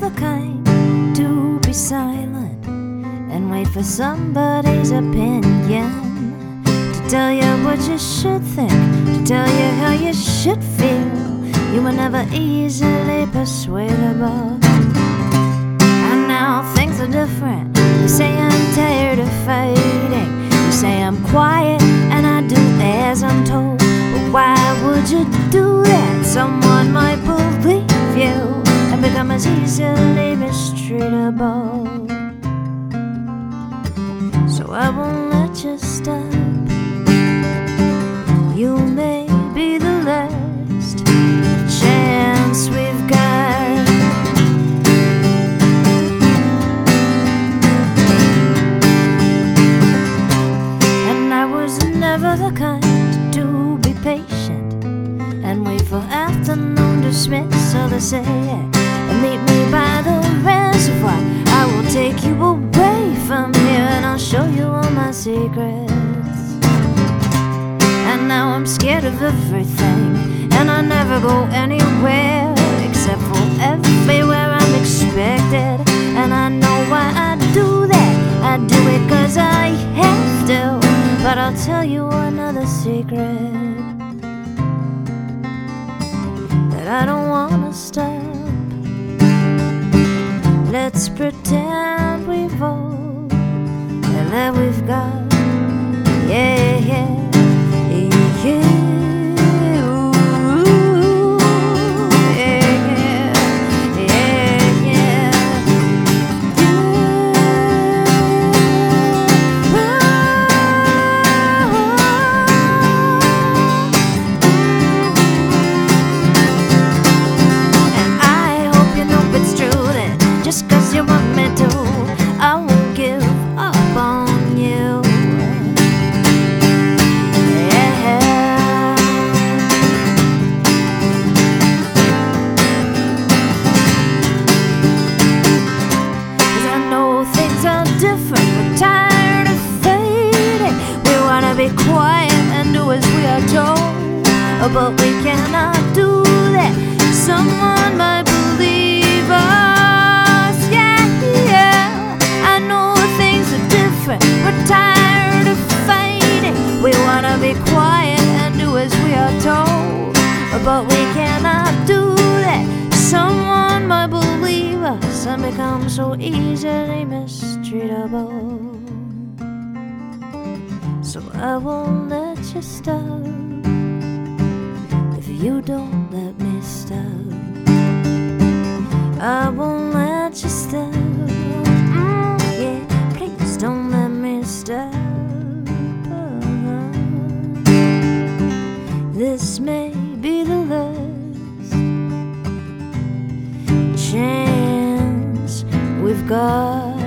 the kind to be silent and wait for somebody's opinion to tell you what you should think, to tell you how you should feel. You were never easily persuadable. And now things are different. You say I'm tired of fighting. You say I'm quiet and I do as I'm told. But why would you do that? Someone might believe you and become as easily mistreatable. So I won't let you stop. You may be the last chance we've got. And I was never the kind to be patient and wait for afternoon dismissal to say, meet me by the reservoir. I will take you away from here and I'll show you all my secrets. And now I'm scared of everything, and I never go anywhere except for everywhere I'm expected. And I know why I do that. I do it 'cause I have to. But I'll tell you another secret, that I don't wanna stop. Let's pretend we've all that we've got. Yeah, yeah, yeah. Just 'cause you want me to, I won't give up on you. Yeah. 'Cause I know things are different. We're tired of fading. We wanna be quiet and do as we are told, but we cannot do that. Someone might believe us. We're tired of fighting. We wanna be quiet and do as we are told, but we cannot do that. Someone might believe us and become so easily mistreatable. So I won't let you stop if you don't let me stop. I won't let you stop. Yeah, please don't let me stop. This may be the last chance we've got.